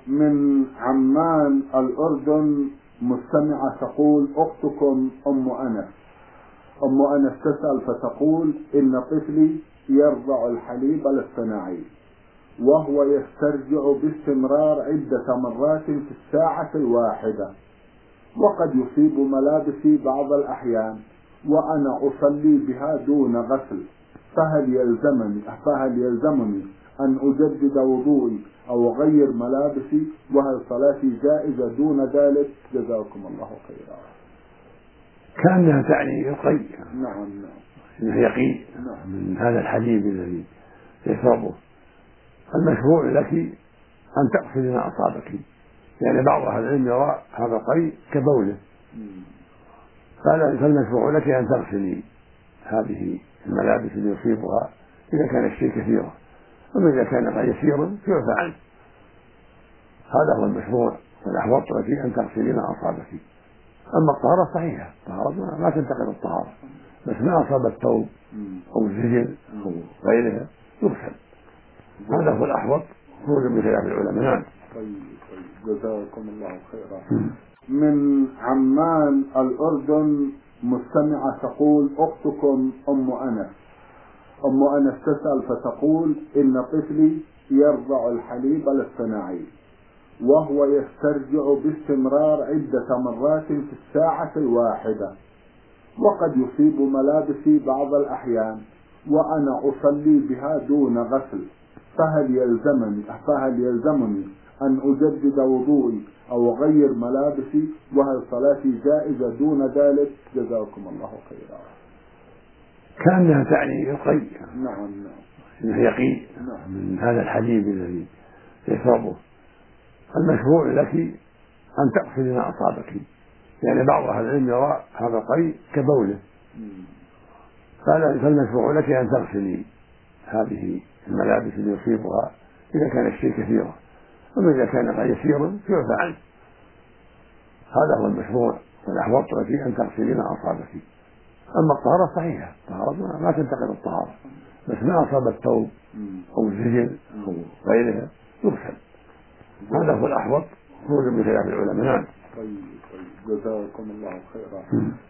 من عمان الأردن مستمعة تقول: أختكم أم أنس تسأل فتقول: إن طفلي يرضع الحليب الاصطناعي وهو يسترجع باستمرار عدة مرات في الساعة الواحدة، وقد يصيب ملابسي بعض الأحيان وأنا أصلي بها دون غسل، فهل يلزمني أن أجدد وضوئي أو أغير ملابسي؟ وهل صلاتي جائزة دون ذلك؟ جزاكم الله خيرا. كأنها تعني القي. نعم. إنه يقي من هذا الحليب الذي يشربه. المشروع لك أن تغسلي ما أصابك، يعني بعض أهل العلم يرى هذا القي كبوله، فالمشروع لك أن تغسلي هذه الملابس اللي يصيبها إذا كان الشيء كثيرا، أما إذا كان يسيرا فيعفى عنه. هذا هو المشروع، والأحوط لك أن تغسلي ما أصابك. أما الطهارة صحيحة، الطهارة ما تنتقد الطهارة، بس ما أصاب الثوب أو الزجل أو غيرها يغسل. هذا هو الأحوط خروجا من خلاف العلماء. نعم. طيب جزاكم الله خيرا. من عمان الأردن مستمعة تقول: أختكم أم أنس تسأل فتقول: إن طفلي يرضع الحليب الاصطناعي وهو يسترجع باستمرار عدة مرات في الساعة الواحدة، وقد يصيب ملابسي بعض الأحيان وأنا أصلي بها دون غسل، فهل يلزمني أن أجدد وضوئي أو أغير ملابسي؟ وهل صلاتي جائزة دون ذلك؟ جزاكم الله خيرا. كأنها تعني القي. نعم. إنه يقي من هذا الحليب الذي يشربه. المشروع لك أن تغسلي ما أصابك، يعني بعض أهل العلم يرى هذا القي كبوله، فالمشروع لك أن تغسلي هذه الملابس اللي يصيبها إذا كان الشيء كثيرا، أما إذا كان يسيرا فيعفى عنه. هذا هو المشروع، والأحوط لك أن تغسلي ما أصابك. أما الطهارة صحيحة، الطهارة ما تنتقد الطهارة، بس ما أصاب الثوب أو الزجل أو غيرها يغسل. هذا هو الأحوط خروجا من خلاف العلماء. نعم. طيب جزاكم الله خيرا.